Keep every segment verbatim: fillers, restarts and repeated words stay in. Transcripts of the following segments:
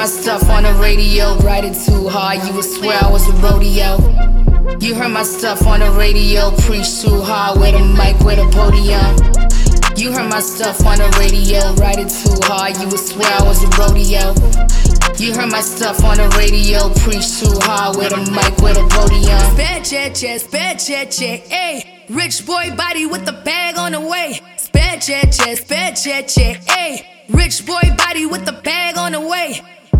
my stuff on the radio, ride it too hard, you would swear I was a rodeo. You heard my stuff on the radio, preach too hard with a mic, with a podium. You heard my stuff on the radio, ride it too hard, you would swear I was a rodeo. You heard my stuff on the radio, preach too hard with a mic, with a podium. Spare jet, jet, spare jet, jet, ayy. Rich boy body with the bag on the way. Spare jet, jet, spare jet, jet, ayy. Rich boy body with the bag on the way.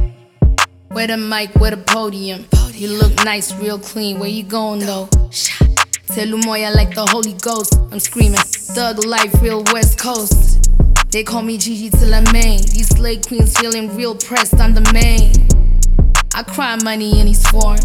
With a mic, with a podium. You look nice, real clean. Where you going though? Tell Lumoya like the Holy Ghost. I'm screaming, thug life, real West Coast. They call me Gigi till I'm main. These slave queens feeling real pressed, I'm the main. I cry money and he's foreign.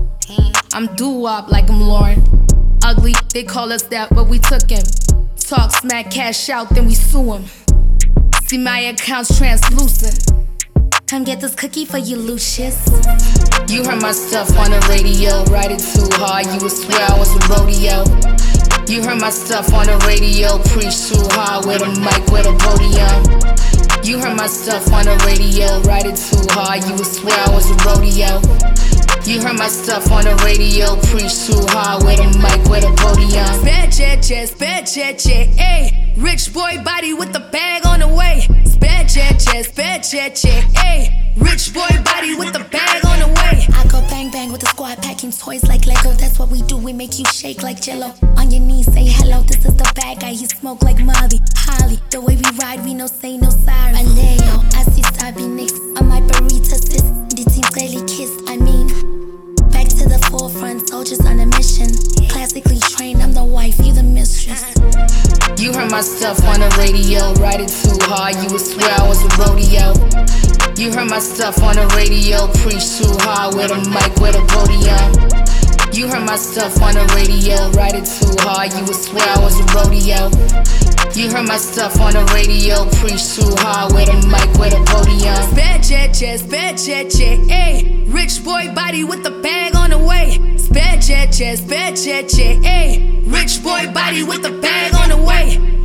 I'm doo-wop like I'm Lauren. Ugly, they call us that, but we took him. Talk smack, cash out, then we sue him. See my account's translucent. Come get this cookie for you, Lucius. You heard my stuff on the radio, ride it too hard, you would swear I was a rodeo. You heard my stuff on the radio, preach too hard with a mic, with a podium. You heard my stuff on the radio, ride it too hard, you would swear I was a rodeo. You heard my stuff on the radio, preach too hard with a mic, with a podium. Spare jet, jet, spare jet, jet, ayy. Rich boy body with the bag on the way. Spare jet, jet, spare jet, jet, ayy. Rich boy body with the bag on the way. I go bang bang with the squad, packing toys like Lego. That's what we do, we make you shake like Jello. On your knees, say hello, this is the bad guy. He smoke like Molly, Holly. The way we ride, we no say no sorry. Aleo, I see Sabi next on my burrito sis. The team clearly kissed, I mean. Back to the forefront, soldiers on a mission. Classically trained, I'm the wife, you the mistress. You heard my stuff on the radio, ride it too hard, you would swear I was a rodeo. You heard my stuff on the radio, preach too hard with a mic, with a podium. You heard my stuff on the radio, ride it too hard, you would swear I was a rodeo. You heard my stuff on the radio, preach too hard with a mic, with a podium. Spare jet, jet, spare jet, jet, ayy. Rich boy body with the bag on the way. Spare jet, jet, spare jet, jet, ayy. Rich boy body with the bag on the way.